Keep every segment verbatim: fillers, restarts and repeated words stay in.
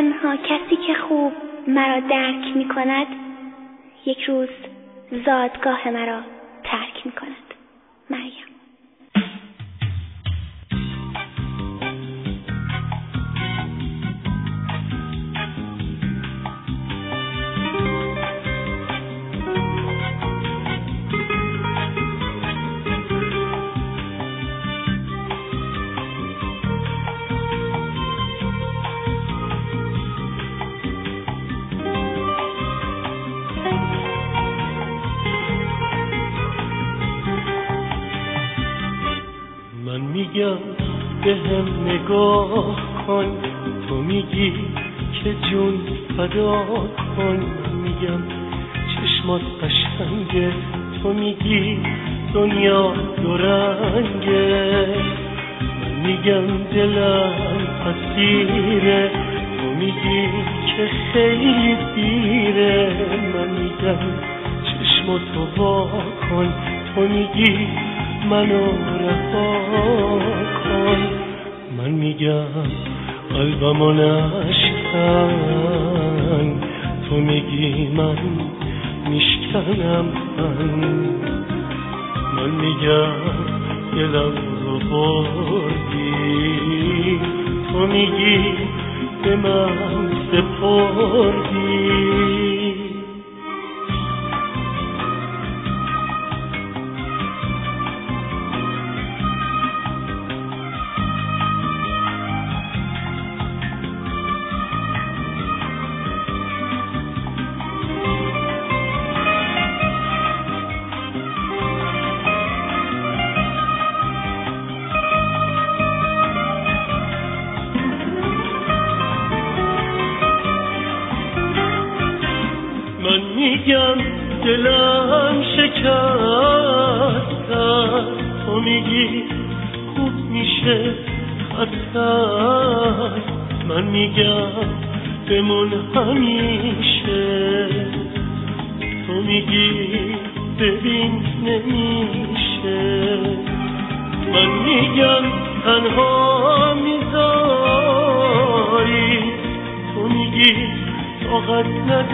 تنها کسی که خوب مرا درک می کند یک روز زادگاه مرا ترک می کند. مریم. میگم به هم نگاه کن، تو میگی که جون فدا کن. میگم چشمات قشنگه، تو میگی دنیا دو رنگه. من میگم دلم اسیره، تو میگی که خیلی دیره. من میگم چشماتو وا کن، تو میگی منو رها کن. من میگم قلبمو نشکن، تو میگی من میشکنم. من من میگم دلم رو بردی، تو میگی به من سپردی. من میگم دلم شکست، تو میگی خوب میشه خسته. من میگم بمون همیشه، تو میگی ببین نمیشه. من میگم تنها میذاری، تو میگی طاقت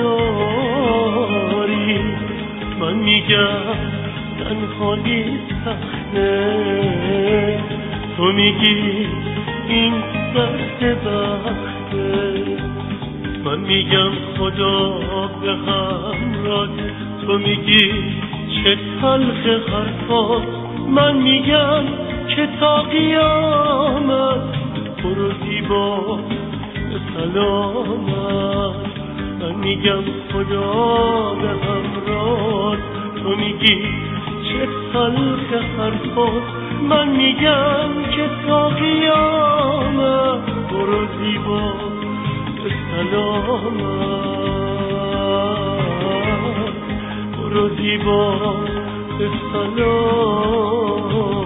نداری. من میگم تنهایی سخته، تو میگی این دست بخته. من میگم خدا به همراه، تو میگی چه تلخ حرفات. من میگم که تا قیامت برو زیبا به سلامت. من میگم خدا به همراه، تو میگی چه تلخ حرفات. من میگم که تا قیامت برو زیبا به سلامت، برو زیبا به سلامت.